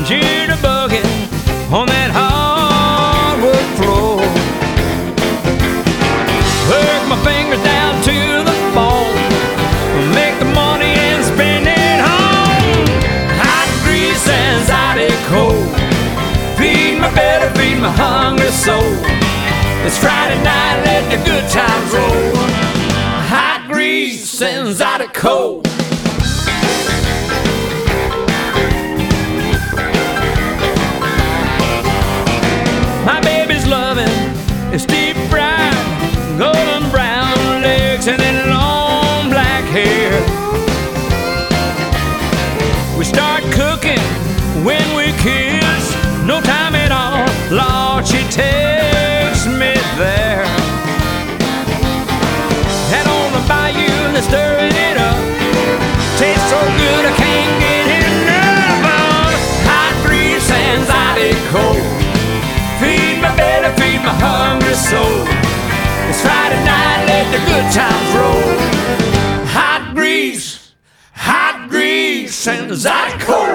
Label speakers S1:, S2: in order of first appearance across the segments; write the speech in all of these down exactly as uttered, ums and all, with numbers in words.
S1: jitterbugging on that hardwood floor. Work my fingers down to the bone, make the money and spend it home. Hot grease and Zydeco, feed my belly, feed my hungry soul. It's Friday night, let the good times roll. Hot grease and Zydeco. My baby's loving is deep fried, golden brown legs and then long black hair. We start cooking when we kiss, no time at all, Lord, she takes me there. And on the bayou, they're stirring it up, tastes so good I can't get enough of hot grease and Zydeco. Feed my belly, feed my hungry soul. It's Friday night, let the good times roll. Hot grease, hot grease and Zydeco.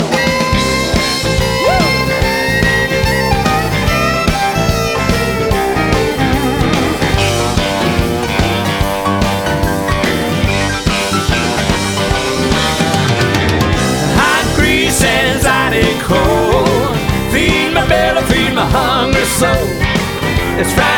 S1: Hot grease and Zydeco. Feed my belly, feed my hungry soul. It's Friday